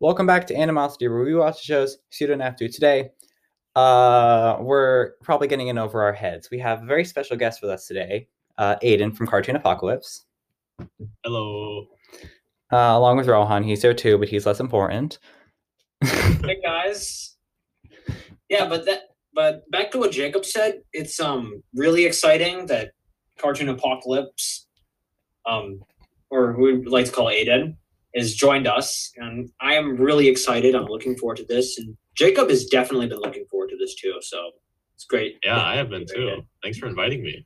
Welcome back to Animosity, where we watch the shows so you don't have to. Today, we're probably getting in over our heads. We have a very special guest with us today, Aiden from Cartoon Apocalypse. Hello. Along with Rohan, he's there too, but he's less important. Hey guys. Yeah, but back to what Jacob said, it's really exciting that Cartoon Apocalypse, or who we'd like to call Aiden, has joined us, and I am really excited. I'm looking forward to this, and Jacob has definitely been looking forward to this too. So it's great. Yeah, I have been too. Thanks for inviting me.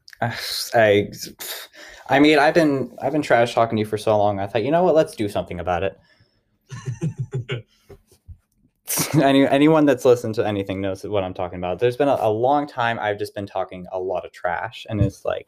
I mean, I've been trash talking to you for so long. I thought, you know what? Let's do something about it. Anyone that's listened to anything knows what I'm talking about. There's been a long time I've just been talking a lot of trash, and it's like,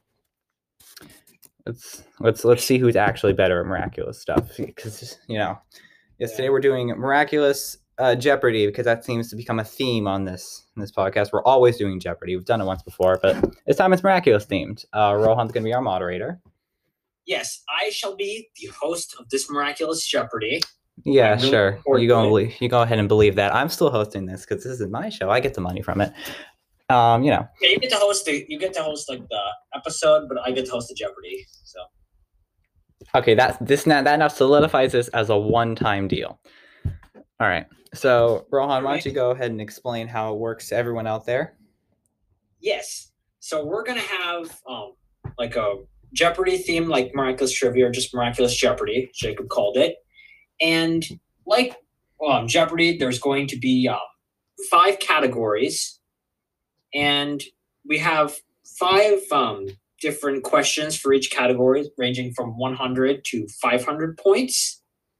let's see who's actually better at miraculous stuff. Because yesterday we're doing miraculous Jeopardy, because that seems to become a theme on this podcast. We're always doing Jeopardy. We've done it once before, but this time it's miraculous themed. Rohan's gonna be our moderator. Yes, I shall be the host of this miraculous Jeopardy. Yeah, really sure. You go ahead and believe that. I'm still hosting this because this is my show. I get the money from it. Yeah, you get to host like the episode, but I get to host the Jeopardy. So okay, that now solidifies this as a one-time deal. All right. So Rohan, why don't you go ahead and explain how it works to everyone out there? Yes. So we're gonna have like a Jeopardy theme, like Miraculous Trivia, or just Miraculous Jeopardy, Jacob called it. And like Jeopardy, there's going to be 5 categories, and we have 5 different questions for each category, ranging from 100 to 500 points.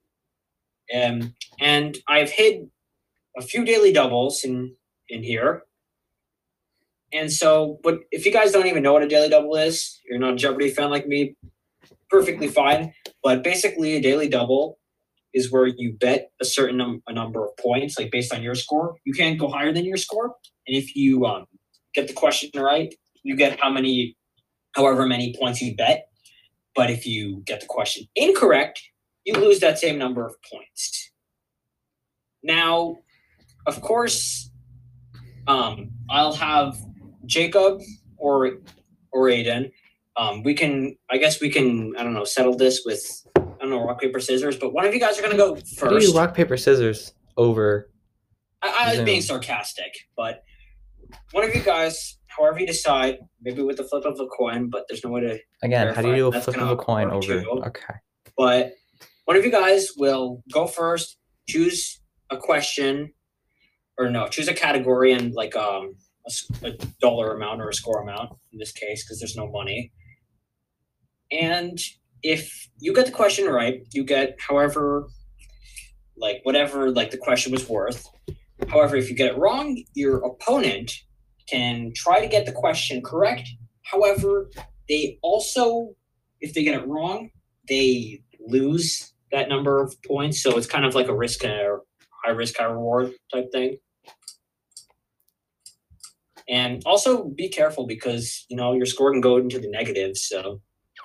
And I've hid a few daily doubles in here. And so, but if you guys don't even know what a daily double is, you're not a Jeopardy fan like me, perfectly fine. But basically, a daily double is where you bet a certain a number of points, like based on your score. You can't go higher than your score. And if you get the question right, you get however many points you bet. But if you get the question incorrect, you lose that same number of points. Now, of course, I'll have Jacob or Aiden. We can, I don't know, settle this with, rock, paper, scissors, but one of you guys are going to go first. How do you rock, paper, scissors over? I was being sarcastic, but one of you guys, however you decide, maybe with the flip of a coin, but there's no way to Again, how do you do a flip of a coin over? Okay. But one of you guys will go first, choose a question, choose a category and like a dollar amount or a score amount in this case, because there's no money. And if you get the question right, you get whatever the question was worth. However, if you get it wrong, your opponent can try to get the question correct. However, they also, if they get it wrong, they lose that number of points. So it's kind of like a high risk, high reward type thing. And also be careful because, your score can go into the negatives. So.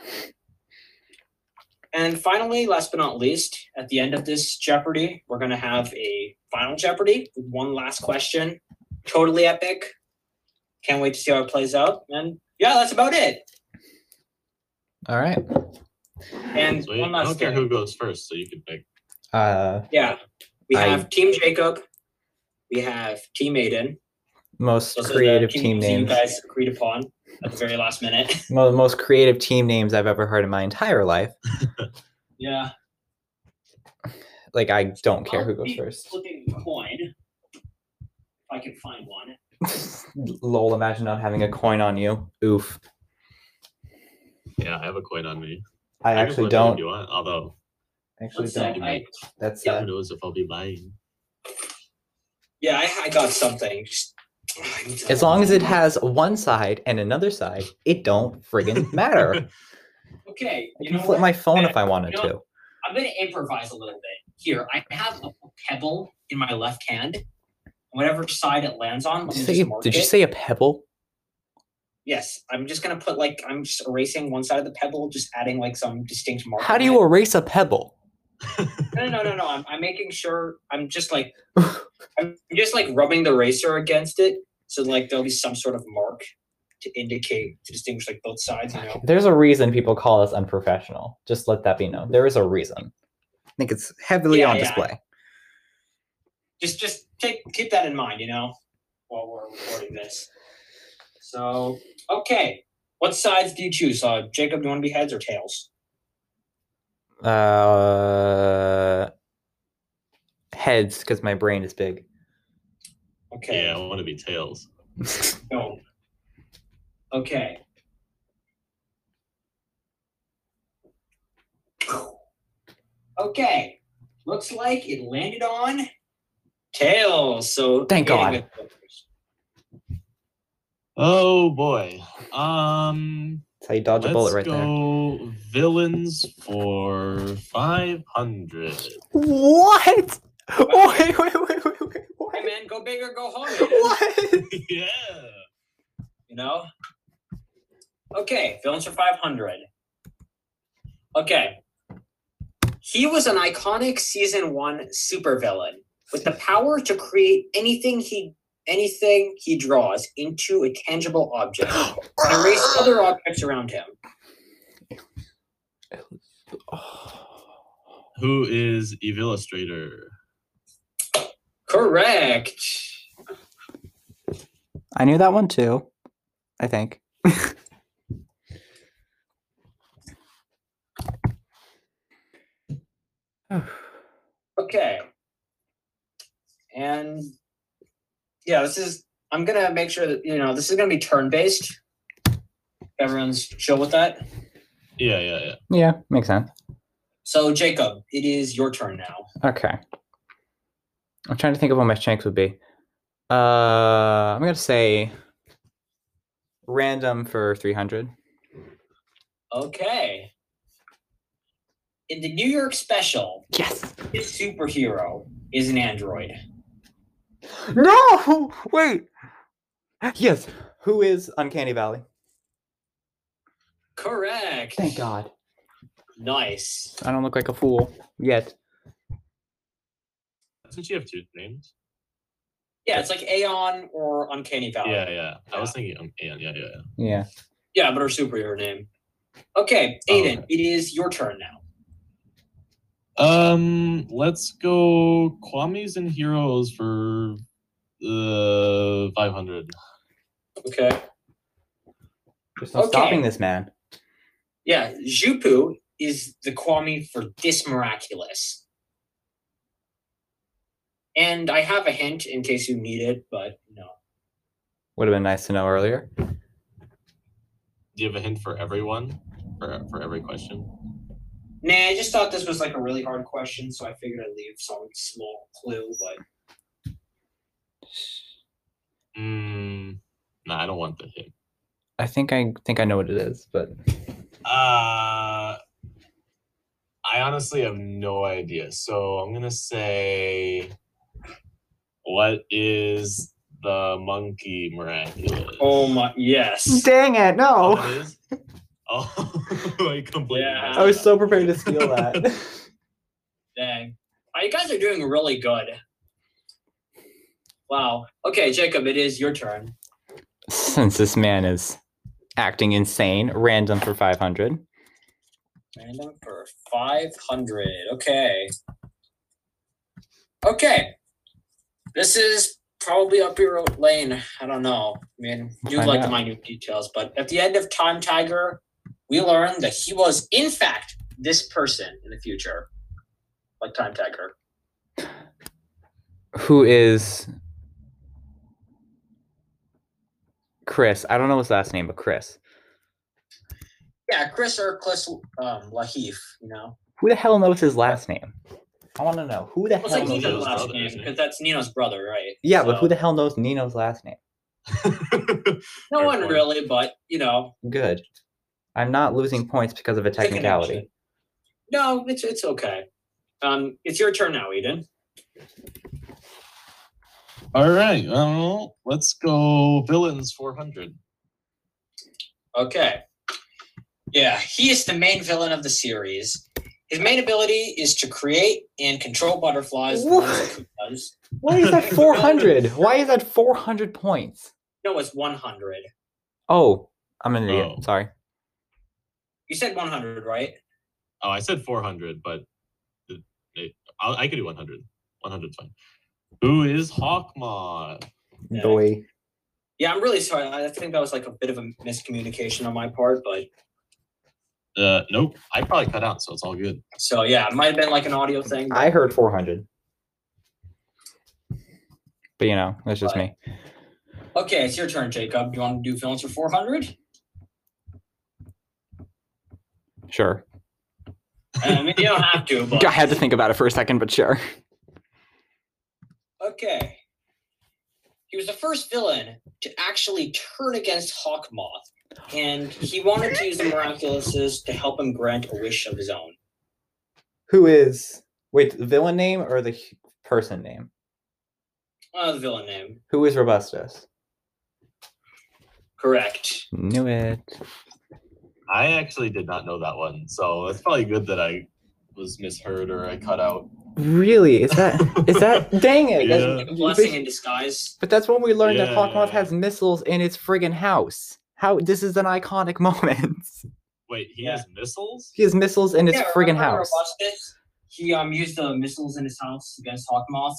And finally, last but not least, at the end of this Jeopardy, we're going to have a final Jeopardy with one last question. Totally epic. Can't wait to see how it plays out. And yeah, that's about it. All right. And so one last I don't care who goes first, so you can pick. Yeah. We have Team Jacob. We have Team Aiden. Most creative team names. You guys agreed upon at the very last minute. Most creative team names I've ever heard in my entire life. Yeah. Like, I don't care who goes first. Flipping a coin. If I can find one. Lol, imagine not having a coin on you. Oof. Yeah, I have a coin on me. I actually don't. If you want, although. Actually don't. That's who knows if I'll be buying. Yeah, I got something. As long as it has one side and another side, it don't friggin' matter. Okay. I can flip my phone if I wanted to. I'm going to improvise a little bit. Here, I have a pebble in my left hand. Whatever side it lands on, did you say a pebble? Yes, I'm just going to put I'm just erasing one side of the pebble, just adding some distinct mark. How do you erase a pebble? No. I'm making sure. I'm just like rubbing the eraser against it, so like there'll be some sort of mark to distinguish like both sides. You know. There's a reason people call us unprofessional. Just let that be known. There is a reason. I think it's heavily on display. Just keep that in mind, you know, while we're recording this. So, okay. What sides do you choose? Jacob, do you want to be heads or tails? Heads, because my brain is big. Okay. Yeah, I want to be tails. No. Okay. Okay. Looks like it landed on tails. So thank God. Oh boy. That's how you dodge a bullet right there. Let's go villains for 500. What? Wait. Hey man, go big or go home. What? Yeah. You know? Okay, villains for 500. Okay. He was an iconic season 1 supervillain with the power to create anything he draws into a tangible object and erase other objects around him. Who is Evillustrator? Correct. I knew that one too, I think. Okay. And yeah, I'm going to make sure that, you know, this is going to be turn-based. Everyone's chill with that? Yeah. Yeah, makes sense. So, Jacob, it is your turn now. Okay. I'm trying to think of what my strengths would be. I'm going to say random for 300. Okay. In the New York special, Yes. this superhero is an android. No! Wait. Yes. Who is Uncanny Valley? Correct. Thank God. Nice. I don't look like a fool yet. Doesn't she have 2 names? Yeah, it's like Aeon or Uncanny Valley. Yeah. I was thinking Aeon. Yeah. Yeah. Yeah, but her superhero name. Okay, Aiden, It is your turn now. Let's go Kwamis and Heroes for 500. Okay. There's no stopping this man. Yeah, Jupu is the Kwami for This Miraculous. And I have a hint in case you need it, but no. Would have been nice to know earlier. Do you have a hint for everyone? For every question? Nah, I just thought this was like a really hard question, so I figured I'd leave some small clue, but Nah, I don't want the hint. I think I know what it is, but I honestly have no idea. So I'm gonna say, what is the monkey miraculous? oh my, yes. dang it, no. Oh, it is? Oh, I completely. Yeah. messed I was it so up. prepared to steal that. Dang. Oh, you guys are doing really good. Wow. Okay, Jacob, it is your turn. Since this man is acting insane, random for 500. Random for 500. Okay. Okay. This is probably up your lane. I don't know. I mean, you Find like the out. minute details, but at the end of Time Tiger, we learned that he was, in fact, this person in the future. Like Time Tiger. Who is Chris? I don't know his last name, but Chris. Yeah, Chris Lahif, you know. Who the hell knows his last name? I want to know. Who the Well, it's hell like knows Nino's his brother, last name, isn't it? because that's Nino's brother, right? Yeah, but So, who the hell knows Nino's last name? No Fair one point. really, but, you know. Good. I'm not losing points because of a it's a connection. technicality. No, it's okay. It's your turn now, Eden. All right. Well, let's go villains 400. Okay. Yeah, he is the main villain of the series, His main ability is to create and control butterflies. What? Like does. Why is that 400? Why is that 400 points? No, it's 100. Oh, I'm an idiot. Oh. Sorry. You said 100, right? Oh, I said 400, but I could do 100. 100's fine. Who is Hawkmoth? Yeah. Boy. Yeah, I'm really sorry. I think that was like a bit of a miscommunication on my part, but Nope. I probably cut out, so it's all good. so yeah, it might have been like an audio thing. But, I heard 400. But you know, that's just me. okay, it's your turn, Jacob. Do you want to do villains for 400? Sure. I mean, you don't have to, but I had to think about it for a second, but sure. okay. He was the first villain to actually turn against Hawkmoth, and he wanted to use the Miraculouses to help him grant a wish of his own. Who is... Wait, the villain name or the person name? The villain name. Who is Robustus? Correct. Knew it. I actually did not know that one, so it's probably good that I was misheard or I cut out. Really? Is that... Dang it! Yeah. Like a blessing in disguise. But that's when we learned that Yeah. Hawkmoth has missiles in its friggin' house. How... This is an iconic moment. Wait, he Yeah. has missiles? He has missiles in its Yeah, friggin' remember house. Robustus? He used the missiles in his house against Hawkmoth.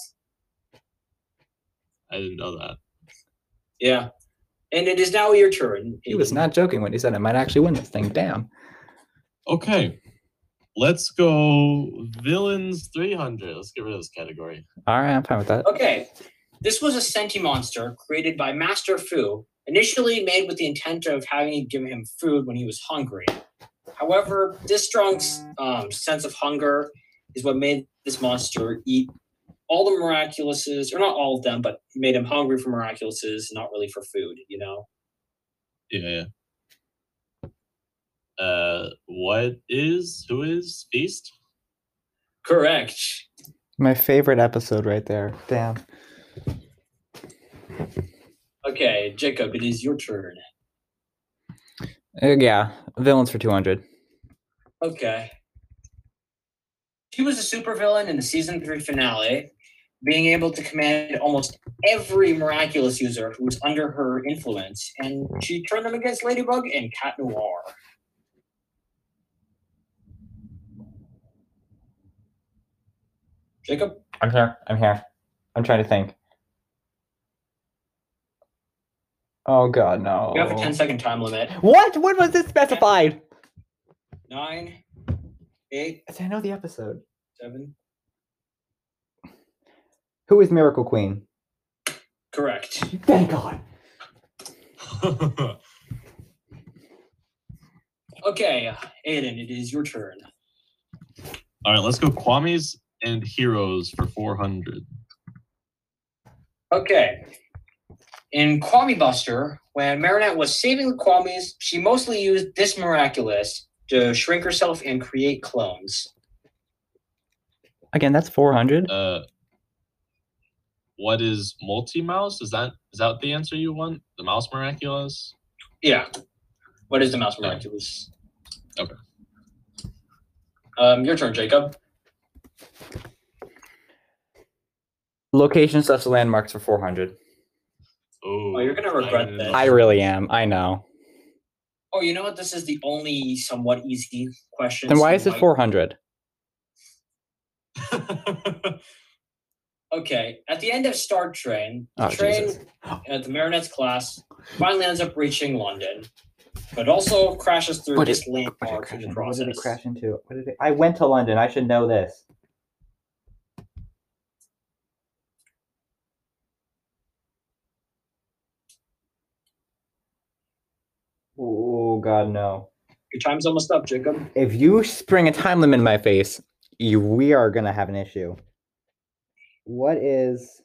I didn't know that. Yeah. And it is now your turn. He was not joking when he said I might actually win this thing. Damn. Okay. Let's go villains 300. Let's get rid of this category. All right, I'm fine with that. Okay. This was a Senti monster created by Master Fu, initially made with the intent of having to give him food when he was hungry. However, this strong sense of hunger is what made this monster eat all the Miraculouses, or not all of them, but made him hungry for Miraculouses, not really for food, you know? Yeah. Who is Feast? Correct. My favorite episode right there. Damn. Okay, Jacob, it is your turn. Yeah, villains for 200. Okay. She was a supervillain in the season 3 finale, being able to command almost every Miraculous user who was under her influence, and she turned them against Ladybug and Cat Noir. Jacob? I'm here. I'm trying to think. Oh god, no. You have a 10-second time limit. What? What was it specified? 9, 8, I know the episode. 7. Who is Miracle Queen? Correct. Thank God. Okay, Aiden, it is your turn. All right, let's go Kwamis and Heroes for 400. Okay. In Kwami Buster, when Marinette was saving the Kwamis, she mostly used this Miraculous to shrink herself and create clones. Again, that's 400. What is multi-mouse? Is that the answer you want? The mouse miraculous? Yeah. What is the Mouse Miraculous? Okay. Your turn, Jacob. Location such landmarks for 400. Oh, you're gonna regret didn't this. know. I really am. I know. Oh, you know what? This is the only somewhat easy question. Then why is it 400? Okay. At the end of Star Train, the Oh, train Jesus. at the Marinette's class finally ends up reaching London, but also crashes through What this did- landmark in the What process. did it crash into? I went to London. I should know this. Oh God, no! Your time's almost up, Jacob. If you spring a time limit in my face, we are gonna have an issue. What is?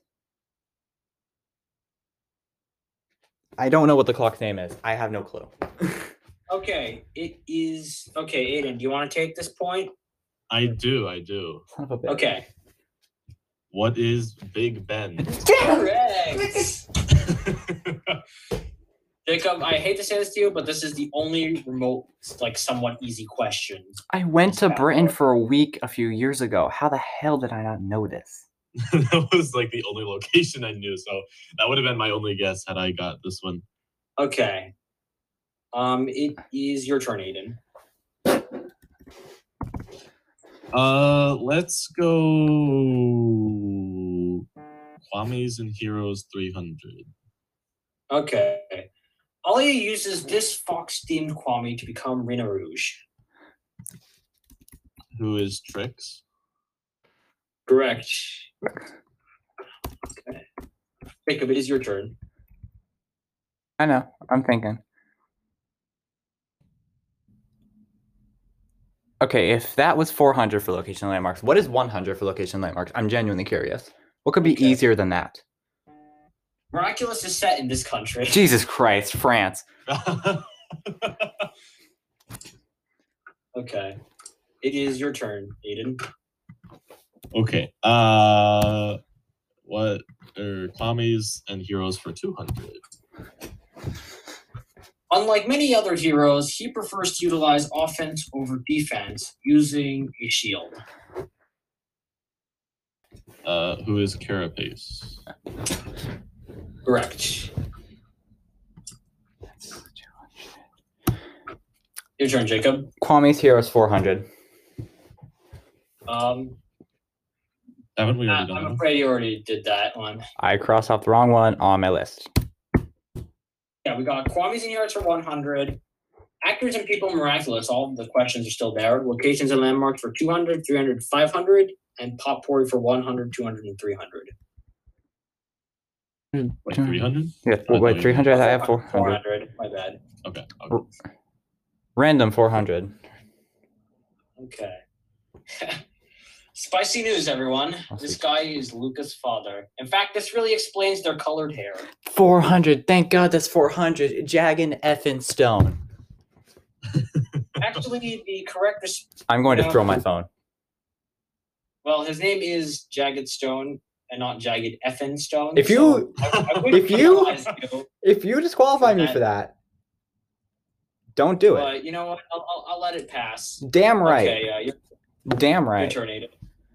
I don't know what the clock's name is. I have no clue. Okay, it is okay. Aiden, do you want to take this point? I do. Son of a bitch. Okay. What is Big Ben? Correct. Jacob, I hate to say this to you, but this is the only remote, like, somewhat easy question. I went to Yeah. Britain for a week a few years ago. How the hell did I not know this? That was like the only location I knew, so that would have been my only guess had I got this one. Okay. It is your turn, Aiden. Let's go Kwame's and Heroes 300. Okay. Alia uses this fox-themed Kwame to become Rena Rouge. Who is Trix? Correct. Okay. Jacob, it is your turn. I know. I'm thinking. Okay, if that was 400 for location landmarks, what is 100 for location landmarks? I'm genuinely curious. What could be Okay. easier than that? Miraculous is set in this country. Jesus Christ, France. Okay. It is your turn, Aiden. Okay. What are Kwame's and Heroes for 200? Unlike many other heroes, he prefers to utilize offense over defense using a shield. Who is Carapace? Correct. Your turn, Jacob. Kwame's Heroes 400. Haven't we already done I'm that? afraid you already did that one. I crossed off the wrong one on my list. Yeah, we got Kwame's and Heroes for 100. Actors and People Miraculous, all of the questions are still there. Locations and landmarks for 200, 300, 500, and Potpourri for 100, 200, and 300. Like 300? Yeah, wait, 300? I have 400. 400, my bad. Okay. Random 400. Okay. Spicy news, everyone. I'll This see. guy is Luca's father. In fact, this really explains their colored hair. 400. Thank God that's 400. Jagged effing Stone. Actually, the correct I'm going to Yeah. throw my phone. well, his name is Jagged Stone and not Jagged Effin Stone. If you- I would if you- penalize you, If you disqualify me for that, don't do it. but you know what? I'll let it pass. Damn right. Okay, your Damn right. turn, Aiden.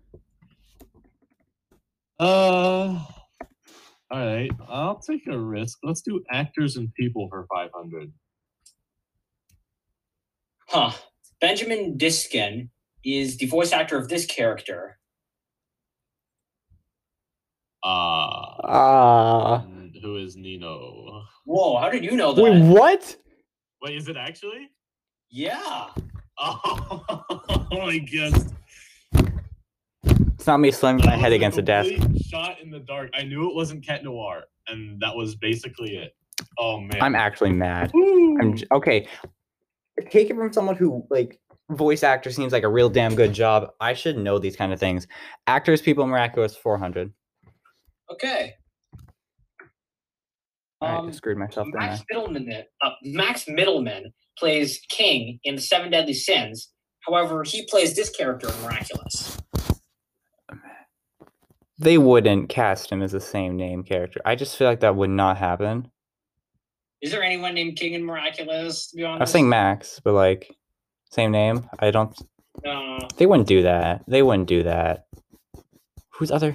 All right. I'll take a risk. Let's do actors and people for 500. Huh. Benjamin Diskin is the voice actor of this character. And who is Nino? Whoa, how did you know that? Wait, what? Wait, is it actually? Yeah. Oh my god. It's not me slamming my head against the desk. Shot in the dark. I knew it wasn't Cat Noir, and that was basically it. Oh man. I'm actually mad. Woo! Okay. Take it from someone who, like, voice actor seems like a real damn good job. I should know these kind of things. Actors, People Miraculous 400. Okay. All right, I screwed myself there. Max Middleman plays King in The Seven Deadly Sins. However, he plays this character in Miraculous. They wouldn't cast him as the same name character. I just feel like that would not happen. Is there anyone named King in Miraculous, to be honest? I was saying Max, but like, same name. I don't. No. They wouldn't do that. They wouldn't do that. Who's other?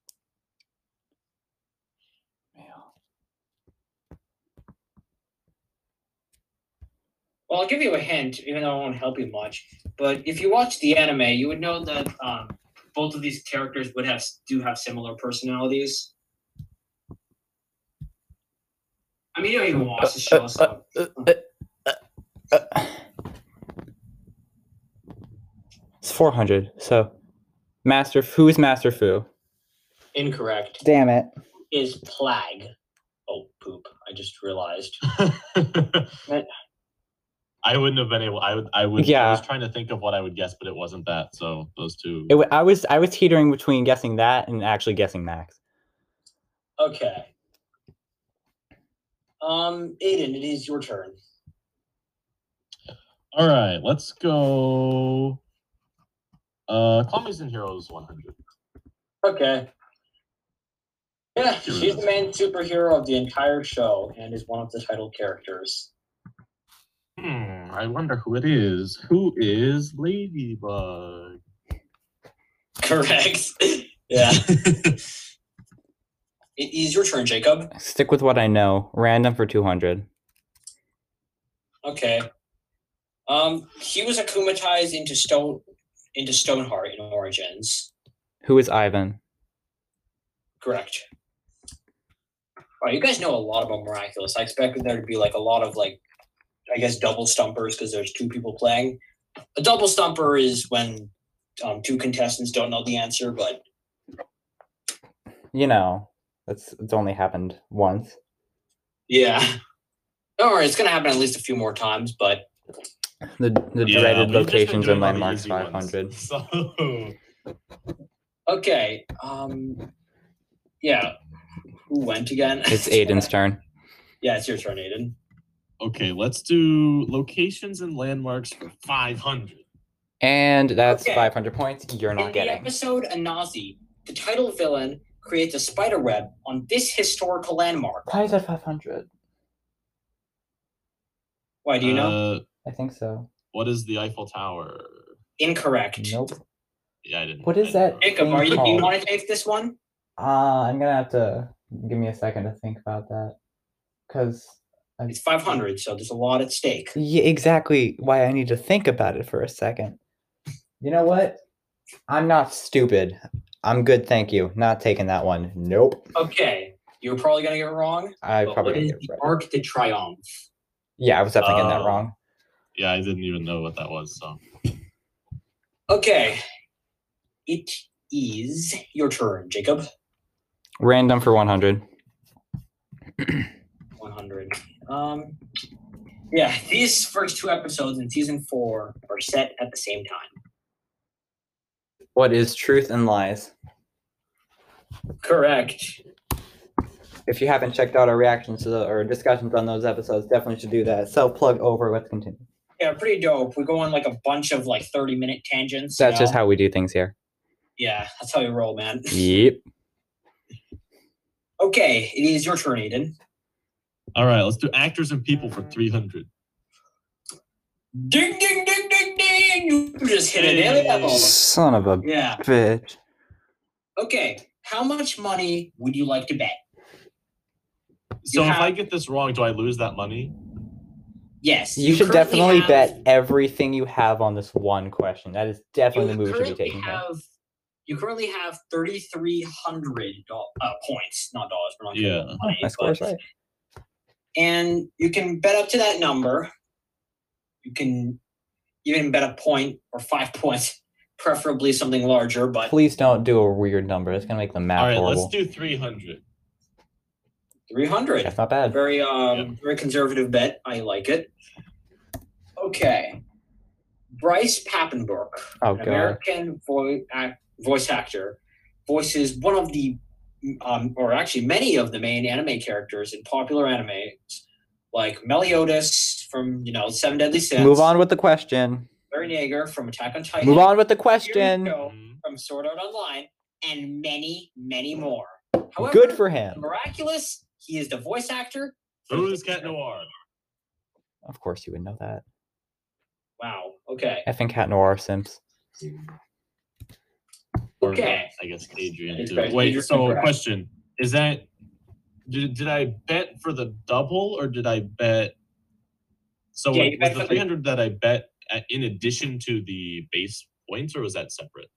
Well, I'll give you a hint, even though it won't help you much. But if you watch the anime, you would know that both of these characters do have similar personalities. I mean, you don't even watch the show, so It's 400. So, who's Master Fu? incorrect. Damn it. Is Plague. Oh, poop. I just realized. I wouldn't have been able. I would. Yeah. I was trying to think of what I would guess, but it wasn't that. So those two. I was teetering between guessing that and actually guessing Max. Okay. Aiden, it is your turn. All right, let's go. Kwame's and Heroes 100. Okay. Yeah, she's the main superhero of the entire show and is one of the title characters. I wonder who it is. Who is Ladybug? Correct. Yeah. It is your turn, Jacob. Stick with what I know. Random for 200. Okay. He was akumatized into Stoneheart in Origins. Who is Ivan? Correct. Wow, you guys know a lot about Miraculous. I expected there to be like a lot of like, I guess, double stumpers because there's two people playing. A double stumper is when two contestants don't know the answer, but You know, it's only happened once. yeah. Don't worry, it's gonna happen at least a few more times, but The Yeah, dreaded we've just been locations doing and all the landmarks easy ones. 500. So okay. Yeah. Who went again? It's Aiden's turn. Yeah, it's your turn, Aiden. okay, let's do locations and landmarks for 500. And that's Okay. 500 points you're In not the getting. episode Anazi, the title villain creates a spider web on this historical landmark. Why is that 500? Why do you know? I think so. What is the Eiffel Tower? Incorrect. Nope. Yeah, I didn't. What is that? Jacob, thing do you called? want to take this one? I'm gonna have to give me a second to think about that. Because It's 500, so there's a lot at stake. yeah, exactly why I need to think about it for a second. You know what? I'm not stupid. I'm good, thank you. Not taking that one. Nope. Okay, you're probably gonna get it wrong. I But probably what is gonna get the it right. Arc de Triomphe? Yeah, I was definitely getting that Oh. wrong. Yeah, I didn't even know what that was. So Okay, it is your turn, Jacob. Random for 100. 100. Yeah, these first two episodes in season 4 are set at the same time. What is truth and lies? Correct. If you haven't checked out our reactions to or discussions on those episodes, definitely should do that. Self-plug over. Let's continue. Yeah, pretty dope. We go on like a bunch of like 30-minute tangents. That's just how we do things here. Yeah, that's how you roll, man. Yep. Okay, it is your turn, Aiden. all right, let's do actors and people for 300. Ding, ding, ding, ding, ding! You just hit a daily level. Son of a Yeah. bitch. Okay, how much money would you like to bet? So You if I have- get this wrong, do I lose that money? Yes. You should currently definitely have- bet everything you have on this one question. That is definitely the move you should be currently taking. here. You currently have 3,300 points, not dollars. We're not Yeah. giving money, My score's but- right. And you can bet up to that number. You can even bet a point or 5 points, preferably something larger. But Please don't do a weird number. It's gonna make the math All right, horrible. let's do 300. 300. That's not bad. Very very conservative bet. I like it. Okay. Bryce Papenbrook, Oh an god. American voice actor, voices one of the, or actually many of the main anime characters in popular animes, like Meliodas from Seven Deadly Sins. Move on with the question. Eren Yeager from Attack on Titan. Move on with the Kirito question. from Sword Art Online, and many, many more. However, Good for him. Miraculous, he is the voice actor. for Who the is Cat Noir? Of course you would know that. Wow. Okay. Effing Cat Noir Sims. Or, Okay. I guess Adrian It's too. correct. Wait, Adrian's so correct. question. Is that did I bet for the double or did I bet so Yeah, was you bet the for the- 300 that I bet in addition to the base points or was that separate?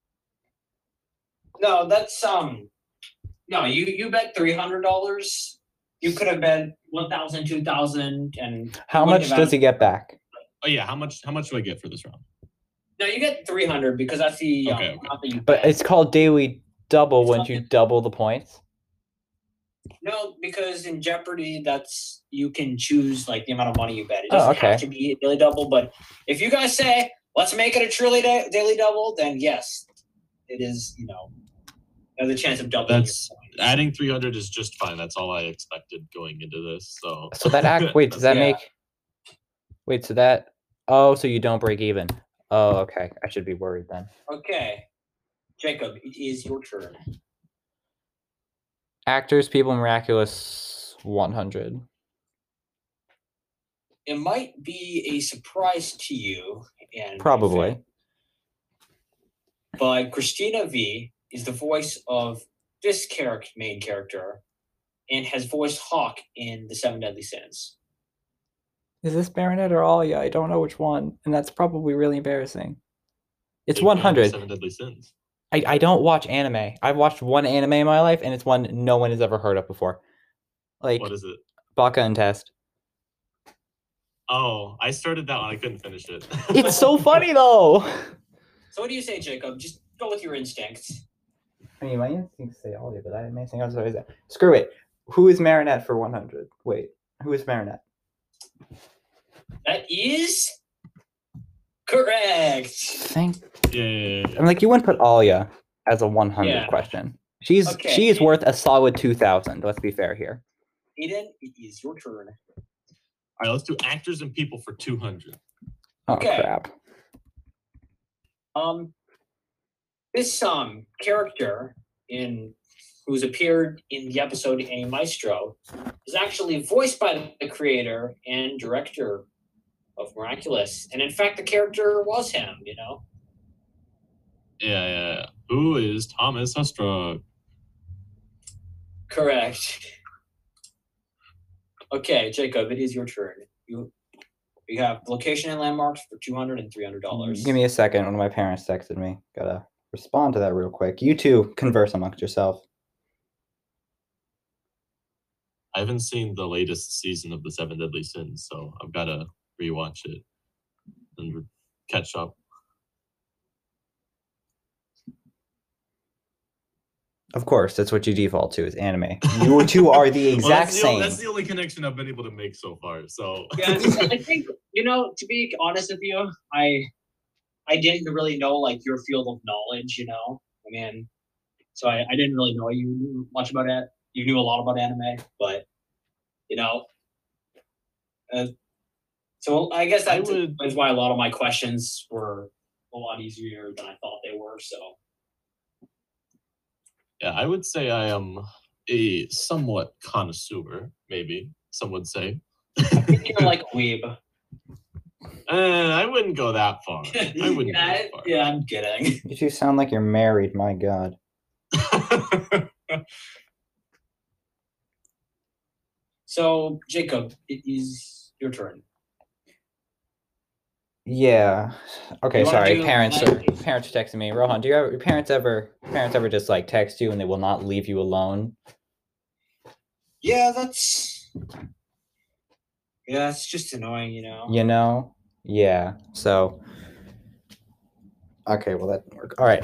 No, that's no, you bet $300. You could have bet 1,000, 2,000, and How wouldn't much have does had- he get back? Oh yeah, how much do I get for this round? No, you get 300 because that's the Okay, okay. amount that you But bet. it's called daily double It's when not- you double the points. No, because in Jeopardy, that's you can choose like the amount of money you bet. It Oh, doesn't okay. have to be a daily double, but if you guys say let's make it a truly daily double, then yes, it is. There's a chance of doubling. That's adding 300 is just fine. That's all I expected going into this. So So that act wait, does that Yeah. make wait, so that so you don't break even. Oh, okay. I should be worried then. Okay, Jacob, it is your turn. Actors, People Miraculous 100. It might be a surprise to you, and Probably. but Christina V is the voice of this main character, and has voiced Hawk in The Seven Deadly Sins. Is this Baronet or Alia? I don't know which one, and that's probably really embarrassing. It's Big fan of 100. Seven Deadly Sins. I don't watch anime. I've watched one anime in my life, and it's one no one has ever heard of before. Like What is it? Baka and Test. Oh, I started that one. I couldn't finish it. It's so funny though. So what do you say, Jacob? Just go with your instincts. I mean, my instincts say Alia, but I may think I'm sorry. Screw it. Who is Marinette for 100? Wait, who is Marinette? That is correct. Thank. Yeah. I'm like, you wouldn't put Alia as a 100 Yeah. question. She Okay. is worth a solid 2,000. Let's be fair here. Aiden, it is your turn. All right, let's do actors and people for 200. Oh Okay. crap. This character who's appeared in the episode A Maestro is actually voiced by the creator and director of Miraculous, and in fact, the character was him. Yeah. Who is Thomas Hustruck? Correct. Okay, Jacob, it is your turn. You have location and landmarks for $200 and $300. Give me a second. One of my parents texted me. Gotta respond to that real quick. You two converse amongst yourself. I haven't seen the latest season of The Seven Deadly Sins, so I've got to rewatch it and catch up. Of course, that's what you default to is anime. You two are the exact same. That's the only connection I've been able to make so far. So Yeah, I think to be honest with you, I didn't really know like your field of knowledge. I mean, so I didn't really know you knew much about it. You knew a lot about anime, but so I guess that is why a lot of my questions were a lot easier than I thought they were. So. yeah, I would say I am a somewhat connoisseur, maybe some would say. I think you're like a weeb. I wouldn't go that far. I wouldn't go that far. Yeah, I'm kidding. You two sound like you're married. My God. So, Jacob, it is your turn. Yeah. Okay. You wanna Sorry. do Parents are language? texting me. Rohan, do your parents ever just like text you and they will not leave you alone? Yeah, that's it's just annoying, Yeah. So. Okay. Well, that didn't work. All right.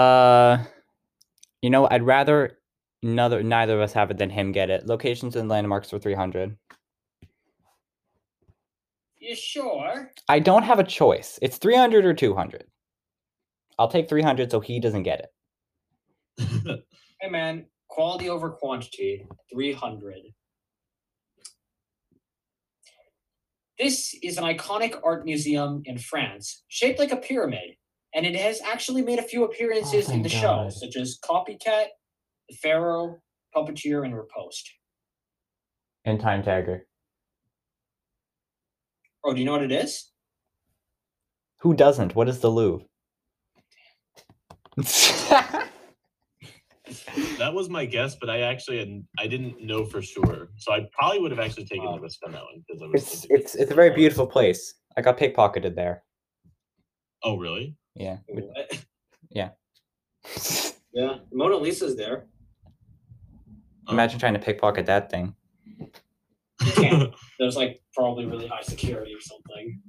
I'd rather neither of us have it than him get it. Locations and landmarks for 300. You sure? I don't have a choice. It's 300 or 200. I'll take 300 so he doesn't get it. Hey man, quality over quantity. 300. This is an iconic art museum in France, shaped like a pyramid, and it has actually made a few appearances in the show, such as Copycat, The Pharaoh, Puppeteer, and Riposte. And Time Tagger. Oh, do you know what it is? Who doesn't? What is the Louvre? That was my guess, but I didn't know for sure. So I probably would have actually taken the risk on that one because I was. It's a very beautiful place. I got pickpocketed there. Oh really? Yeah. What? Yeah. Yeah, Mona Lisa's there. Imagine trying to pickpocket that thing. You can't. There's like probably really high security or something.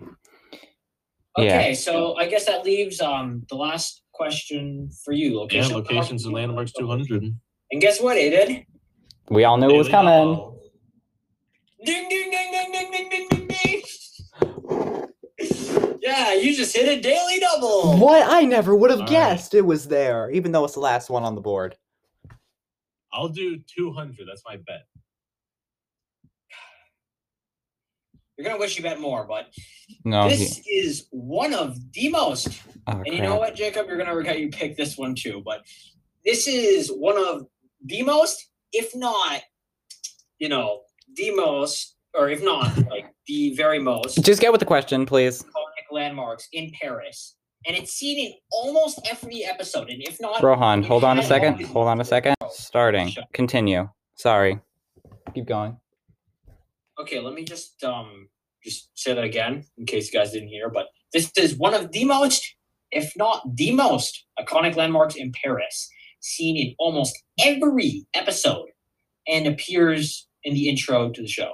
Okay, so I guess that leaves the last question for you. Locations and landmarks 200. And guess what, Aiden? We all knew it was coming. Ding ding ding ding ding ding ding ding ding. Yeah, you just hit a daily double. What? I never would have All guessed it was there, even though it's the last one on the board. I'll do 200. That's my bet. You're gonna wish you bet more, but No. this is one of the most. Oh, And you know what, Jacob? You're gonna regret you picked this one too, but this is one of the most if not, the most, or if not, like the very most Just get with the question, please. iconic landmarks in Paris. And it's seen in almost every episode. And if not, Rohan, hold on a had second. always Hold on a second. Starting. Sure. Continue. Sorry. Keep going. Okay, let me just say that again in case you guys didn't hear. But this is one of the most, if not the most, iconic landmarks in Paris, seen in almost every episode, and appears in the intro to the show.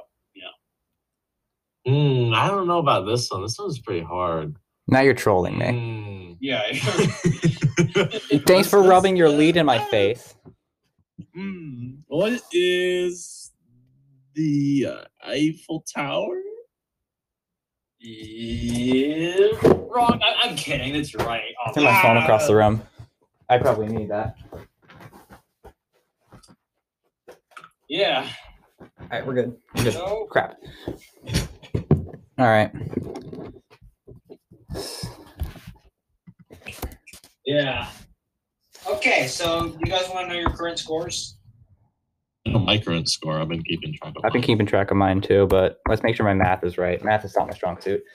I don't know about this one. This one's pretty hard. Now you're trolling me. Yeah. Thanks for rubbing your lead in my face. What is the Eiffel Tower? Yeah. Wrong. I'm kidding. That's right. Oh, Turn my phone across the room. I probably need that. Yeah. All right, we're good. We're good. So, Crap. All right. yeah. Okay, so you guys want to know your current scores? I know my current score. I've been keeping track of. I've been keeping track of mine too, but let's make sure my math is right. Math is not my strong suit.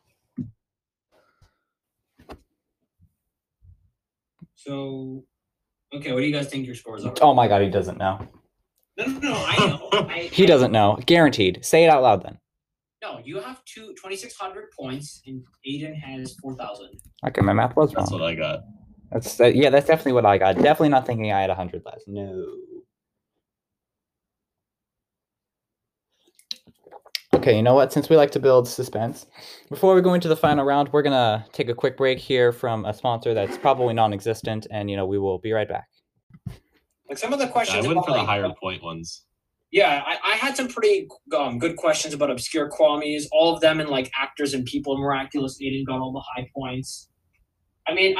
So, okay, what do you guys think your scores are? Oh my god, he doesn't know. No, I know. He doesn't know. Guaranteed. Say it out loud then. No, you have 2,600 points, and Aiden has 4,000. Okay, my math was wrong. That's what I got. That's definitely what I got. Definitely not thinking I had 100 less. No. Okay, you know what? Since we like to build suspense, before we go into the final round, we're gonna take a quick break here from a sponsor that's probably non-existent, and we will be right back. Like some of the questions. I went about, for the like, higher point ones. Yeah, I had some pretty good questions about obscure Kwamis. All of them in like actors and people. Miraculous Aiden got all the high points. I mean,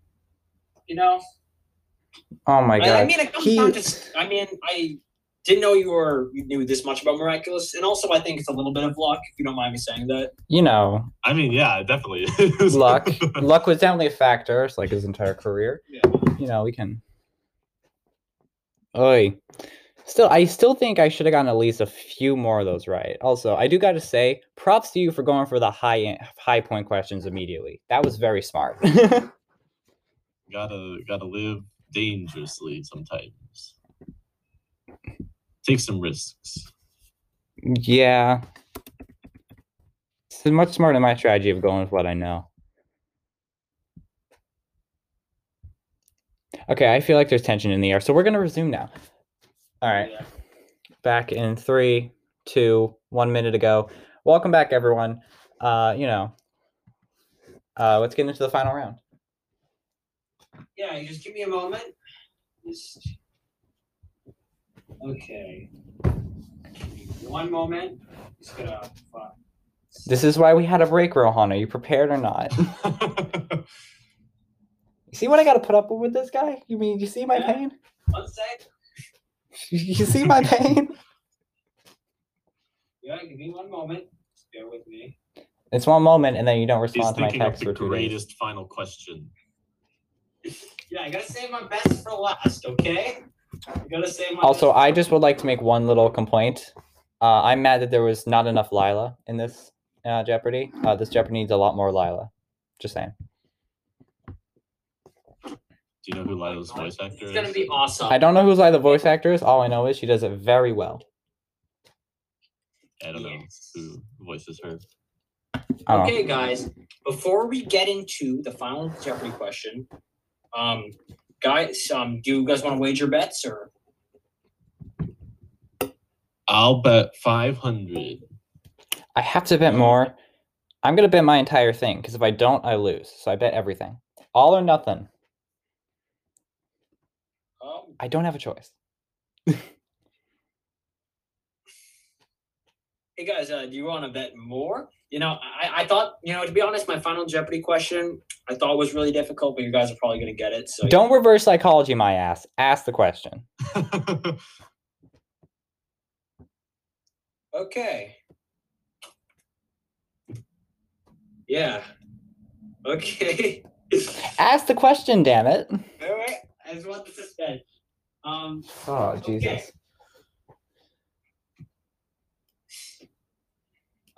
Oh my god. I mean, it comes down to. I mean, I didn't know you knew this much about Miraculous, and also I think it's a little bit of luck, if you don't mind me saying that. I mean, yeah, it definitely is. Luck was definitely a factor. It's like his entire career. Yeah. We can. Oi. I still think I should have gotten at least a few more of those right. Also, I do got to say, props to you for going for the high point questions immediately. That was very smart. Gotta live dangerously sometimes. Take some risks. Yeah. It's much smarter than my strategy of going with what I know. Okay, I feel like there's tension in the air, so we're going to resume now. All right. Yeah. Back in 3, 2, 1 minute ago. Welcome back, everyone. Let's get into the final round. Yeah, just give me a moment. Okay. One moment. Just gonna. This is why we had a break, Rohan. Are you prepared or not? You see what I got to put up with this guy? You see my pain? 1 sec. You see my pain? Yeah, give me 1 moment. Just bear with me. It's 1 moment, and then you don't He's respond to my thinking of text the for 2 days. greatest final question. Yeah, I gotta save my best for last, okay? I gotta save my Also, best I just would like to make one little complaint. I'm mad that there was not enough Lila in this Jeopardy. This Jeopardy needs a lot more Lila. Just saying. Do you know who Lila's voice actor is? It's gonna be awesome. I don't know who's Lila the voice actor is. All I know is she does it very well. I don't know Yes. who voices her. I don't know. Okay, guys. Before we get into the final Jeopardy question, guys, do you guys want to wager bets or? I'll bet 500. I have to bet more. I'm going to bet my entire thing, because if I don't, I lose. So I bet everything. All or nothing. I don't have a choice. Hey guys, do you want to bet more? I thought, to be honest, my final Jeopardy question I thought was really difficult, but you guys are probably going to get it. So Don't reverse psychology my ass. Ask the question. Okay. Yeah. Okay. Ask the question, damn it. All right. I just want the suspense. Oh, Jesus. Okay.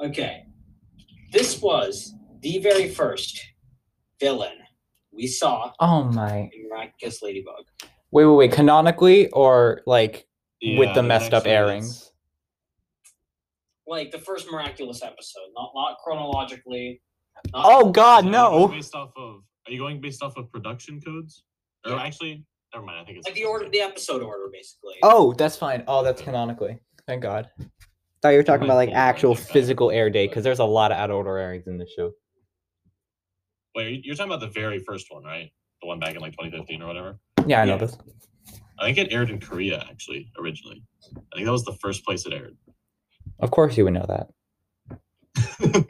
Okay. This was the very first villain we saw Oh my. in Miraculous Ladybug. Wait. Canonically or like with the there's messed up actually- airings? Like the first Miraculous episode, not chronologically. Not Oh God, Are you no! going based off of production codes? Or Yeah. actually, never mind. I think it's like the episode order, basically. Oh, that's fine. Oh, that's canonically. Thank God. Thought you were talking about like Might pull actual right back. physical air date because there's a lot of out of order airings in this show. Wait, you're talking about the very first one, right? The one back in like 2015 or whatever. Yeah, I know Yeah. this. I think it aired in Korea actually originally. I think that was the first place it aired. Of course, you would know that.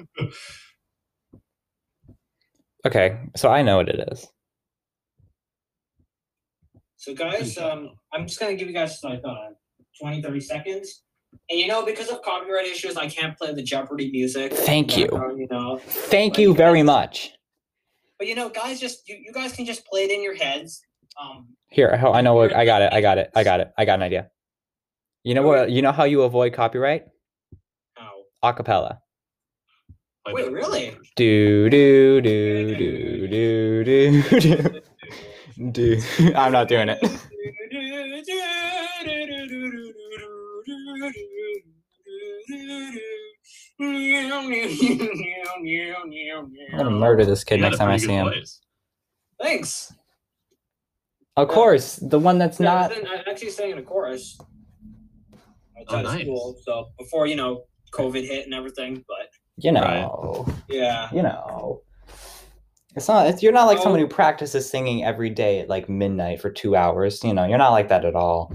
Okay, so I know what it is. So guys, I'm just gonna give you guys like 20, 30 seconds. And because of copyright issues, I can't play the Jeopardy music. Thank you. background. Thank you very much. But guys, just you guys can just play it in your heads. Here, I know what I got it. I got an idea. You know what? You know how you avoid copyright? How? Acapella. Like Wait, the- really? Do do do do do do do. Do. I'm not doing it. I'm gonna murder this kid You had next a time I pretty see good him. voice. Thanks. Of course, the one that's Yeah, not. I actually sang in a chorus. Oh, Outside of nice. school, so before COVID hit and everything, but You know. yeah. You know. It's not. You're not like someone Oh. who practices singing every day at like midnight for 2 hours. You're not like that at all.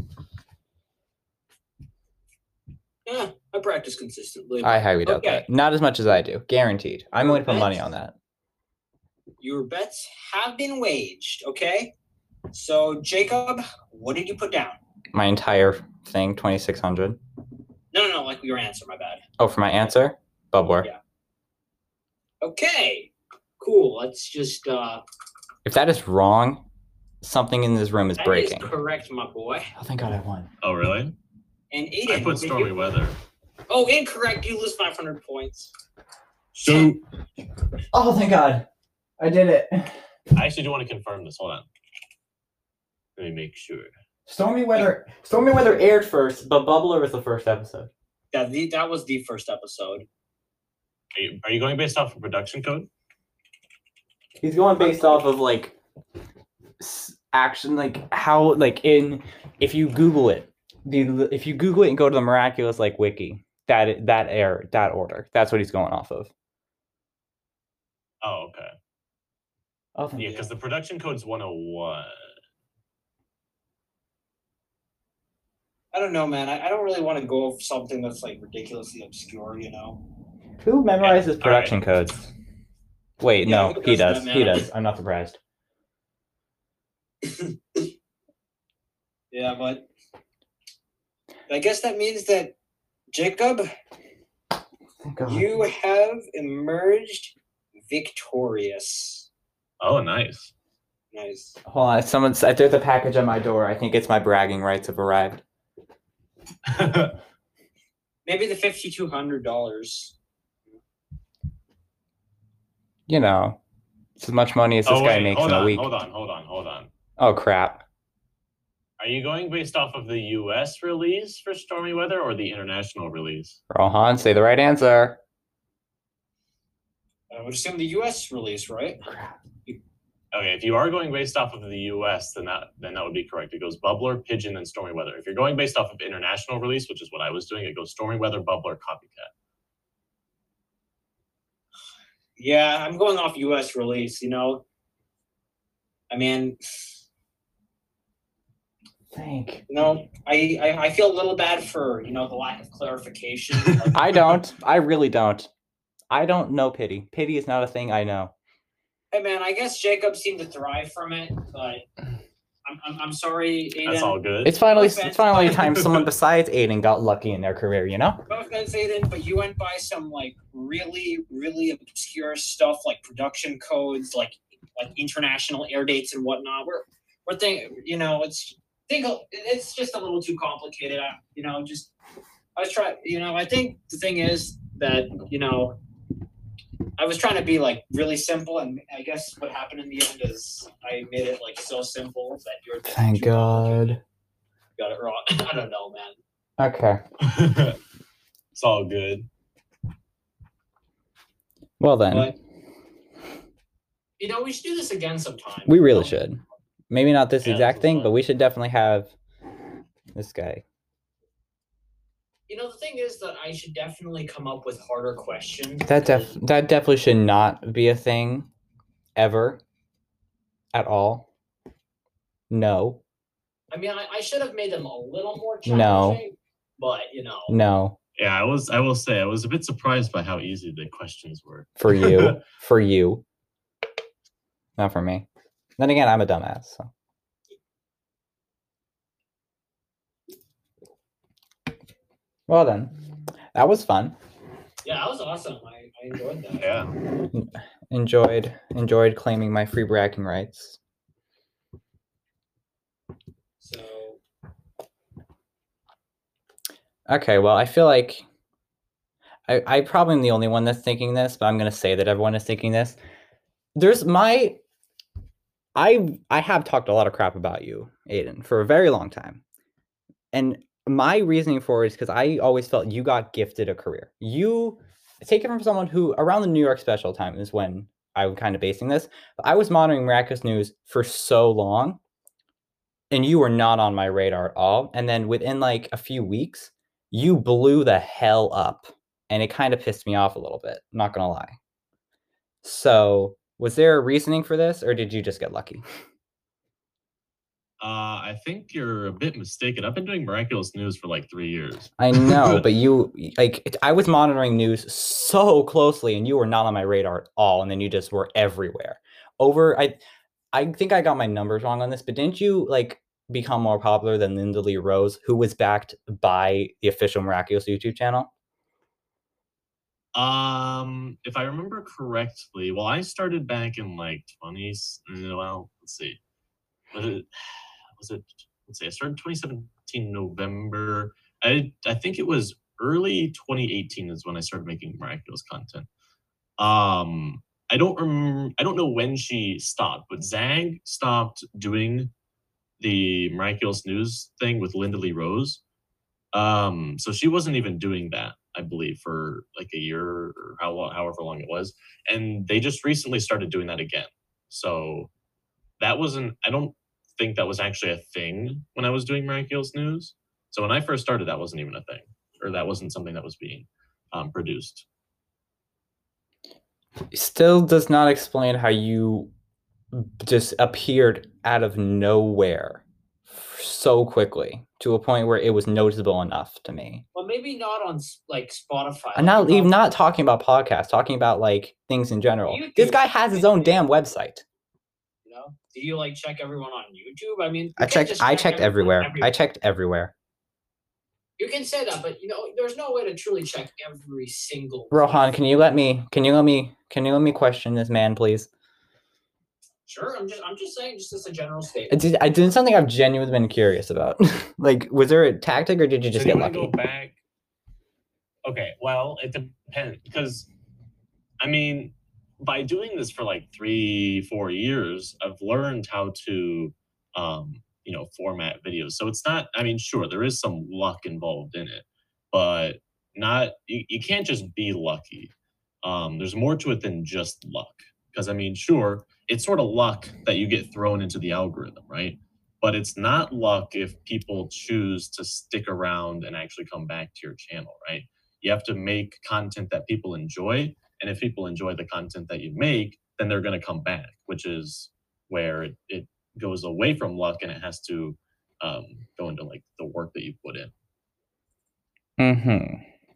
Yeah, I practice consistently. I highly doubt Okay. that. Not as much as I do. Guaranteed. I'm going to put money on that. Your bets have been waged, okay? So, Jacob, what did you put down? My entire thing, 2,600. No, like your answer, my bad. Oh, for my answer, Bubbler. Yeah. Okay, cool. Let's just, If that is wrong, something in this room is that breaking. is correct, my boy. Oh, thank God I won. Oh, really? And I Aiden, put what did stormy you- weather. Oh, incorrect. You lose 500 points. So Oh, thank God. I did it. I actually do want to confirm this. Hold on. Let me make sure. Stormy Weather aired first, but Bubbler was the first episode. Yeah, that was the first episode. Are you going based off of production code? He's going based off of like action, like how, like if you Google it, if you Google it and go to the Miraculous like wiki, that order, that's what he's going off of. Oh, okay. Oh, thank Yeah, you. because the production code's 101. I don't know, man. I don't really want to go over something that's like ridiculously obscure, Who memorizes Yeah, production codes? Wait, Yeah, no, who he does does. that, He man? does. I'm not surprised. Yeah, but I guess that means that Jacob, Thank God. you have emerged victorious. Oh, nice. Nice. Hold on, there's a package on my door. I think it's my bragging rights have arrived. Maybe the $5,200. It's as much money as this guy makes in a week. Hold on. Oh crap. Are you going based off of the US release for Stormy Weather or the international release? Rohan, say the right answer. I would assume the US release, right? Crap. Okay, if you are going based off of the US, then that would be correct. It goes Bubbler, Pigeon, and Stormy Weather. If you're going based off of international release, which is what I was doing, it goes Stormy Weather, Bubbler, Copycat. Yeah, I'm going off US release, I mean, Thank. I feel a little bad for, the lack of clarification. I don't. I really don't. I don't know pity. Pity is not a thing I know. Hey man, I guess Jacob seemed to thrive from it, but I'm sorry, Aiden. That's all good. It's finally offense, a but- time someone besides Aiden got lucky in their career, No offense, Aiden, but you went by some like really, really obscure stuff like production codes, like international air dates and whatnot. We're thinking, it's just a little too complicated. I was trying, I think the thing is that, I was trying to be like really simple, and I guess what happened in the end is I made it like so simple that you're Thank God. Got it wrong. I don't know, man. Okay. It's all good. Well then, But we should do this again sometime. we really should. Maybe not this Yeah, exact this was thing, fun. but we should definitely have this guy. The thing is that I should definitely come up with harder questions. That definitely should not be a thing ever at all. No. I mean, I should have made them a little more No. challenging, but No. Yeah, I will say I was a bit surprised by how easy the questions were. For you. For you. Not for me. Then again, I'm a dumbass, so. Well then, that was fun. Yeah, that was awesome. I enjoyed that. Yeah. Enjoyed claiming my free bragging rights. So Okay, well, I feel like I probably am the only one that's thinking this, but I'm gonna say that everyone is thinking this. I have talked a lot of crap about you, Aiden, for a very long time. And my reasoning for it is because I always felt you got gifted a career. You take it from someone who, around the New York special time is when I'm kind of basing this. I was monitoring Miraculous News for so long, and you were not on my radar at all. And then within like a few weeks, you blew the hell up. And it kind of pissed me off a little bit, not gonna lie. So, was there a reasoning for this, or did you just get lucky? I think you're a bit mistaken. I've been doing Miraculous News for like 3 years. I know, but I was monitoring news so closely, and you were not on my radar at all, and then you just were everywhere. I think I got my numbers wrong on this, but didn't you become more popular than Linda Lee Rose, who was backed by the official Miraculous YouTube channel? If I remember correctly, well, I started back in like 20s. Well, let's see. Let's see, I started 2017 November. I think it was early 2018 is when I started making Miraculous content. I don't know when she stopped, but Zag stopped doing the Miraculous News thing with Linda Lee Rose. So she wasn't even doing that, I believe, for like a year or however long it was. And they just recently started doing that again. So I don't think that was actually a thing when I was doing Miraculous News. So when I first started, that wasn't even a thing, or that wasn't something that was being produced. Still does not explain how you just appeared out of nowhere so quickly to a point where it was noticeable enough to me. Well, maybe not on like Spotify. I'm not talking about podcasts, talking about like things in general. YouTube. This guy has his own damn website. Do you check everyone on YouTube? I mean, I checked everywhere. I checked everywhere. You can say that, but there's no way to truly check every single. Rohan, can you let me question this man, please? Sure, I'm just saying, just as a general statement. I did something I've genuinely been curious about. Was there a tactic, or did you just get lucky? Go back? Okay, well, it depends, because I mean, by doing this for like 3-4 years, I've learned how to format videos. So it's not, I mean, sure, there is some luck involved in it, but you can't just be lucky. There's more to it than just luck. Because I mean, sure, it's sort of luck that you get thrown into the algorithm, right? But it's not luck if people choose to stick around and actually come back to your channel, right? You have to make content that people enjoy. And if people enjoy the content that you make, then they're going to come back, which is where it goes away from luck, and it has to go into like the work that you put in. Mm-hmm.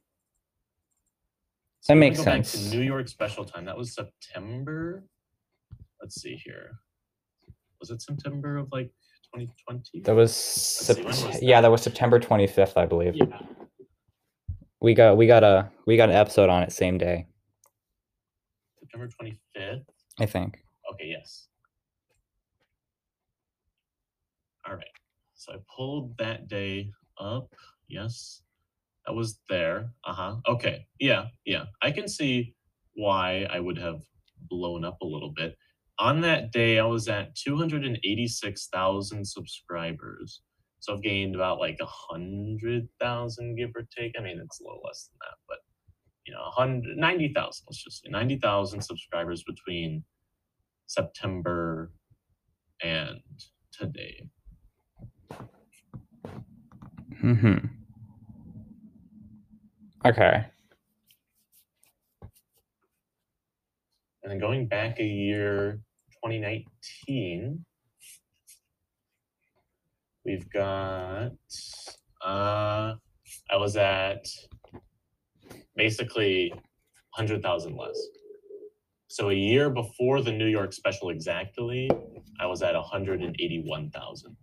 So that makes go sense. Back to New York special time. That was September. Let's see here. Was it September of like 2020? That was that was September 25th, I believe. Yeah. We got an episode on it same day. September 25th. I think. Okay, yes. All right. So I pulled that day up. Yes. That was there. Okay. Yeah. I can see why I would have blown up a little bit. On that day, I was at 286,000 subscribers. So I've gained about like 100,000, give or take. I mean, it's a little less than that, but 90,000. Let's just say 90,000 subscribers between September and today. Okay. And then going back a year, 2019, we've got, I was at basically 100,000 less. So a year before the New York special exactly, I was at 181,000.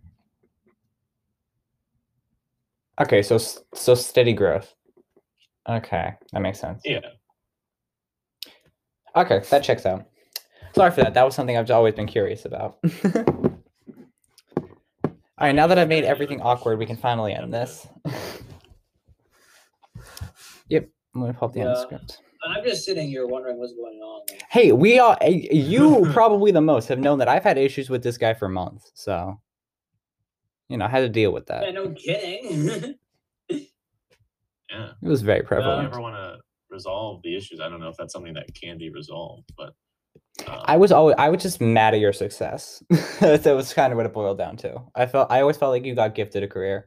Okay, so steady growth. Okay, that makes sense. Yeah. Okay, that checks out. Sorry for that. That was something I've always been curious about. All right, now that I've made everything awkward, we can finally end this. Yep, I'm gonna pull up the end script. I'm just sitting here wondering what's going on. Hey, you probably the most have known that I've had issues with this guy for months, so I had to deal with that. Yeah, no kidding. Yeah. It was very If you prevalent. ever want to resolve the issues, I don't know if that's something that can be resolved, but I was just mad at your success. That was kind of what it boiled down to. I always felt like you got gifted a career.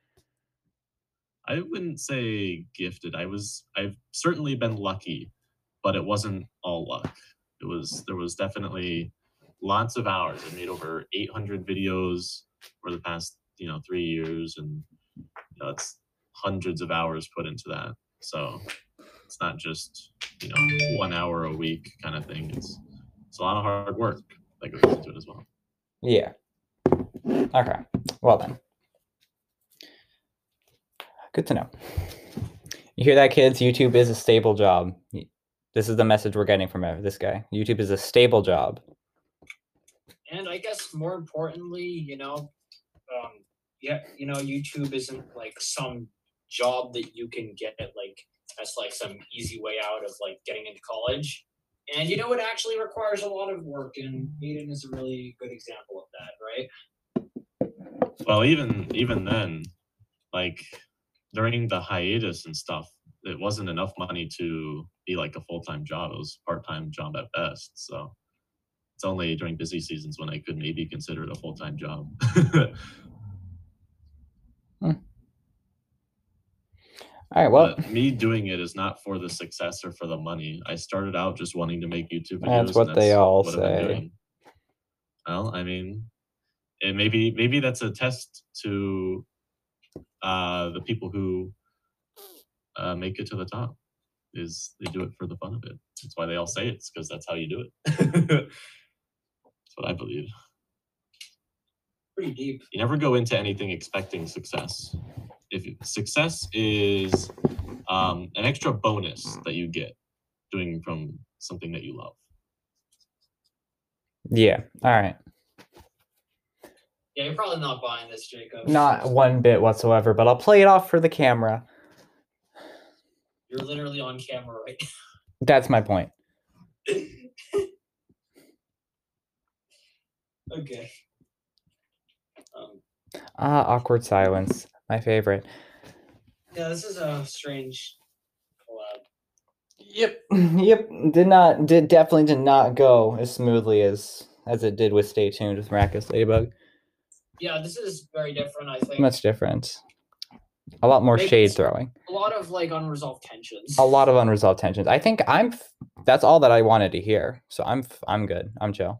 I wouldn't say gifted. I've certainly been lucky, but it wasn't all luck. There was definitely lots of hours. I made over 800 videos for the past 3 years, and it's hundreds of hours put into that. So it's not just 1 hour a week kind of thing. It's a lot of hard work that goes into it as well. Yeah. Okay. Well then. Good to know. You hear that, kids? YouTube is a stable job. This is the message we're getting from this guy. YouTube is a stable job. And I guess more importantly, YouTube isn't like some job that you can get that's like some easy way out of like getting into college. And it actually requires a lot of work, and Aiden is a really good example of that, right? Well, even then, like during the hiatus and stuff, it wasn't enough money to be like a full-time job. It was a part-time job at best. So it's only during busy seasons when I could maybe consider it a full-time job. All right, well, but me doing it is not for the success or for the money. I started out just wanting to make YouTube videos. That's what they all what I've been say. doing. Well, I mean, and maybe that's a test to the people who make it to the top. Is they do it for the fun of it. That's why they all say it's because that's how you do it. That's what I believe. Pretty deep. You never go into anything expecting success. Success is an extra bonus that you get doing from something that you love. Yeah. All right. Yeah, you're probably not buying this, Jacob. Not one bit whatsoever, but I'll play it off for the camera. You're literally on camera right now. That's my point. Okay. Awkward silence. My favorite. Yeah, this is a strange collab. Yep. Definitely did not go as smoothly as it did with Stay Tuned with Miraculous Ladybug. Yeah, this is very different, I think. Much different. A lot more shade throwing. A lot of unresolved tensions. A lot of unresolved tensions. I think that's all that I wanted to hear. So I'm good. I'm chill.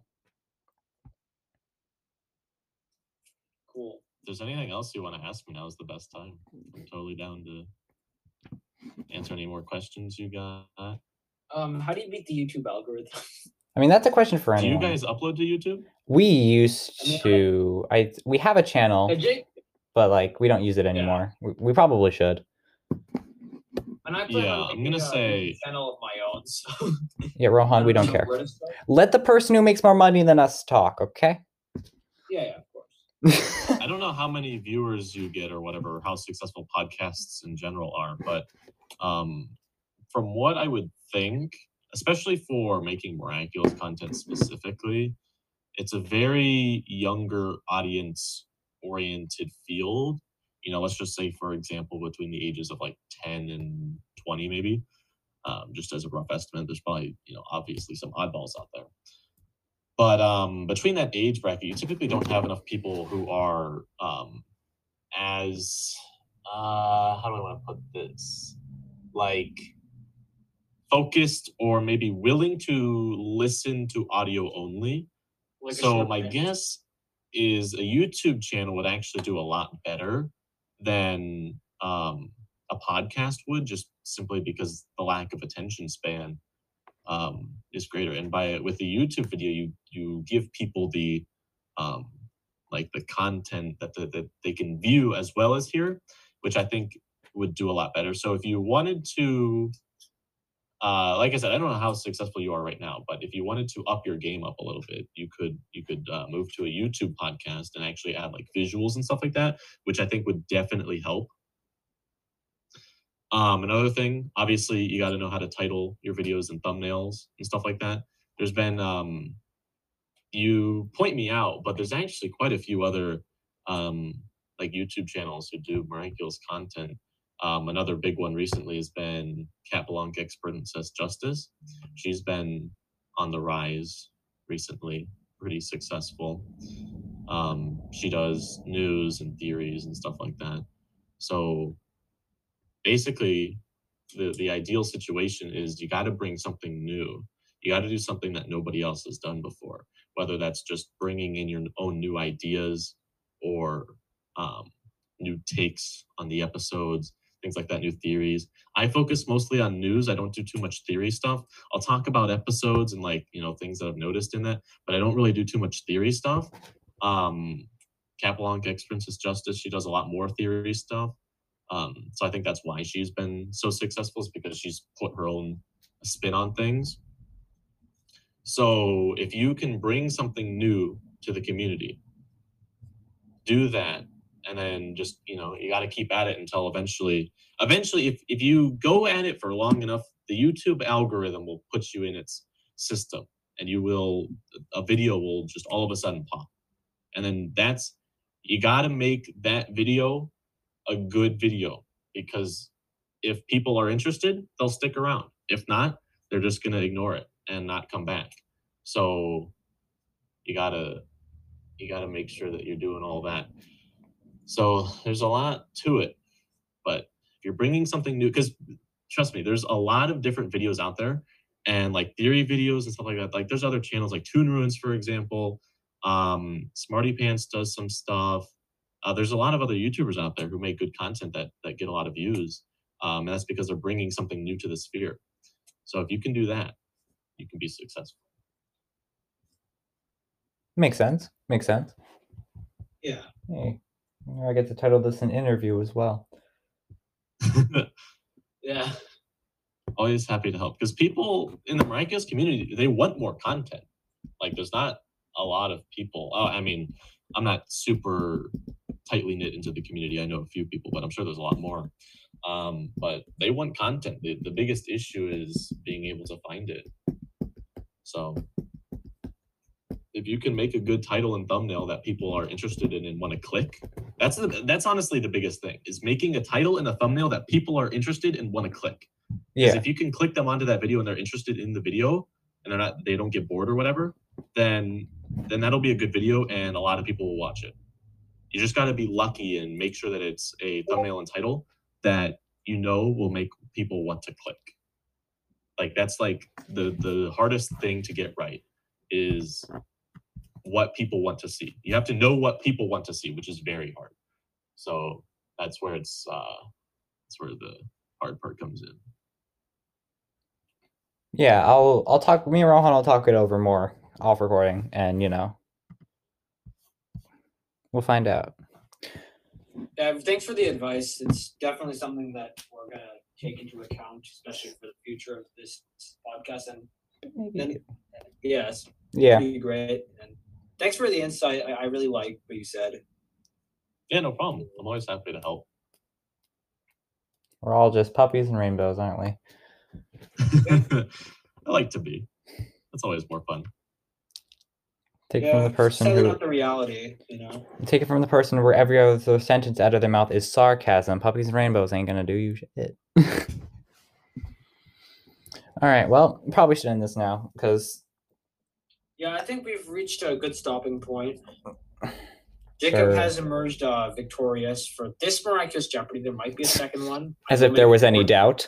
Cool. If there's anything else you want to ask me, now is the best time. I'm totally down to answer any more questions you got. How do you beat the YouTube algorithm? I mean, that's a question for anyone. Do you guys upload to YouTube? We used to. We have a channel, but we don't use it anymore. Yeah. We probably should. And I'm gonna say channel of my own. So. Yeah, Rohan, we don't care. Let the person who makes more money than us talk, okay? Yeah, of course. I don't know how many viewers you get or whatever, how successful podcasts in general are, but from what I would think, especially for making miraculous content specifically, it's a very younger audience oriented field. Let's just say, for example, between the ages of like 10 and 20, maybe, just as a rough estimate. There's probably, obviously some oddballs out there. But between that age bracket, you typically don't have enough people who are as how do I want to put this? Like focused or maybe willing to listen to audio only. Like a So short my bit. guess is a YouTube channel would actually do a lot better than a podcast would, just simply because the lack of attention span is greater. And with the YouTube video, you give people the like the content that they can view as well as hear, which I think would do a lot better. So if you wanted to, like I said, I don't know how successful you are right now, but if you wanted to up your game up a little bit, you could move to a YouTube podcast and actually add like visuals and stuff like that, which I think would definitely help. Another thing, obviously, you got to know how to title your videos and thumbnails and stuff like that. There's been, you point me out, but there's actually quite a few other like YouTube channels who do miraculous content. Another big one recently has been Cat Blanc X Princess Justice. She's been on the rise recently, pretty successful. She does news and theories and stuff like that. So basically, the ideal situation is you got to bring something new. You got to do something that nobody else has done before, whether that's just bringing in your own new ideas or new takes on the episodes, things like that, new theories. I focus mostly on news. I don't do too much theory stuff. I'll talk about episodes and things that I've noticed in that, but I don't really do too much theory stuff. Cat Blanc X Princess Justice, she does a lot more theory stuff. So I think that's why she's been so successful, is because she's put her own spin on things. So if you can bring something new to the community, do that. And then just, you got to keep at it until eventually, if you go at it for long enough, the YouTube algorithm will put you in its system and a video will just all of a sudden pop. And then you got to make that video a good video, because if people are interested, they'll stick around. If not, they're just going to ignore it and not come back. So you gotta make sure that you're doing all that. So there's a lot to it, but if you're bringing something new, because trust me, there's a lot of different videos out there, and like theory videos and stuff like that. Like there's other channels like Toon Ruins, for example. Smarty Pants does some stuff. There's a lot of other YouTubers out there who make good content that get a lot of views. And that's because they're bringing something new to the sphere. So if you can do that, you can be successful. Makes sense. Yeah. Hey, I get to title this an interview as well. Yeah. Always happy to help, because people in the miraculous community, they want more content. Like there's not a lot of people. I mean, I'm not super tightly knit into the community. I know a few people, but I'm sure there's a lot more. But they want content. The biggest issue is being able to find it. So if you can make a good title and thumbnail that people are interested in and want to click, that's honestly the biggest thing, is making a title and a thumbnail that people are interested and want to click. Because if you can click them onto that video and they're interested in the video and they don't get bored or whatever, then that'll be a good video and a lot of people will watch it. You just got to be lucky and make sure that it's a thumbnail and title that will make people want to click. Like that's like the hardest thing to get right, is what people want to see. You have to know what people want to see, which is very hard. So that's where that's where the hard part comes in. Yeah, I'll talk. Me and Rohan will talk it over more off recording, and we'll find out. Yeah, thanks for the advice. It's definitely something that we're gonna take into account, especially for the future of this podcast. And yes, Yeah, pretty great. And thanks for the insight. I really like what you said. Yeah, no problem. I'm always happy to help. We're all just puppies and rainbows, aren't we? I like to be. That's always more fun. Take it from the person selling who out the reality, you know. take it from the person where every other sentence out of their mouth is sarcasm. Puppies and rainbows ain't gonna do you shit. All right, well, probably should end this now because Yeah, I think we've reached a good stopping point. Jacob Sure. has emerged victorious for this Miraculous Jeopardy. There might be a second one. as I if will there make was any more- doubt.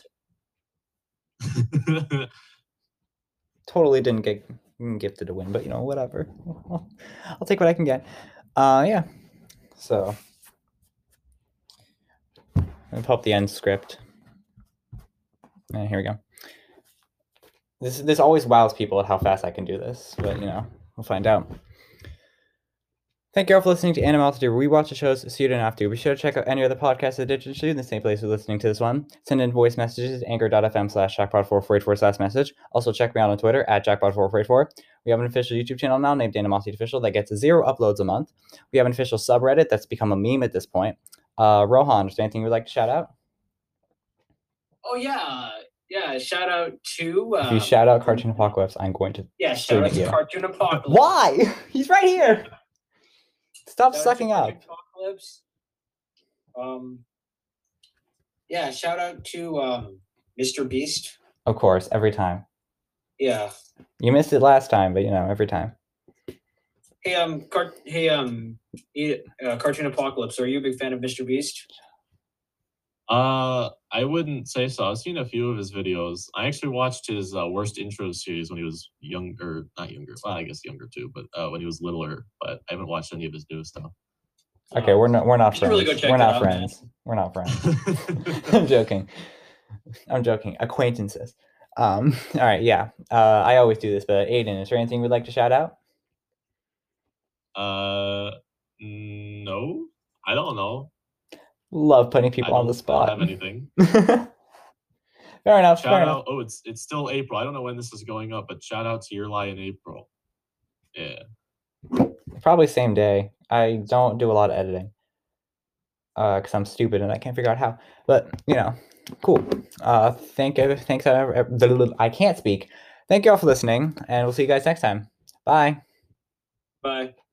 Totally didn't get gifted a win, but whatever. I'll take what I can get. Yeah. So let me pull up the end script. And here we go. This always wows people at how fast I can do this, but we'll find out. Thank you all for listening to Animality, where we watch the shows so you don't have to. Be sure to check out any other podcasts that digitally in the same place you're listening to this one. Send in voice messages at anchor.fm/jackpot4484/message. Also check me out on Twitter at jackpot4484. We have an official YouTube channel now named Animality Official that gets 0 uploads a month. We have an official subreddit that's become a meme at this point. Rohan, is there anything you'd like to shout out? Oh yeah. Yeah, shout out to If you shout out Cartoon Apocalypse, I'm going to yeah, stream shout out at to you. Cartoon Apocalypse. Why? He's right here. Stop Shout out to sucking up. Cartoon Apocalypse. Yeah, shout out to Mr. Beast. Of course, every time. Yeah. You missed it last time, but every time. Hey, Cartoon Apocalypse, are you a big fan of Mr. Beast? I wouldn't say so. I've seen a few of his videos. I actually watched his worst intro series when he was younger, not younger. Well, I guess younger too, but when he was littler. But I haven't watched any of his new stuff. Okay, we're not you should friends. really go check We're that not out, friends. We're not friends. I'm joking. Acquaintances. All right, yeah. I always do this, but Aiden, is there anything we'd like to shout out? No, I don't know. Love putting I people on the don't spot. have anything. Fair enough. Shout fair enough. out. Oh, it's still April. I don't know when this is going up, but shout out to your lie in April. Yeah. Probably same day. I don't do a lot of editing because I'm stupid and I can't figure out how. But cool. Thanks. I can't speak. Thank you all for listening, and we'll see you guys next time. Bye. Bye.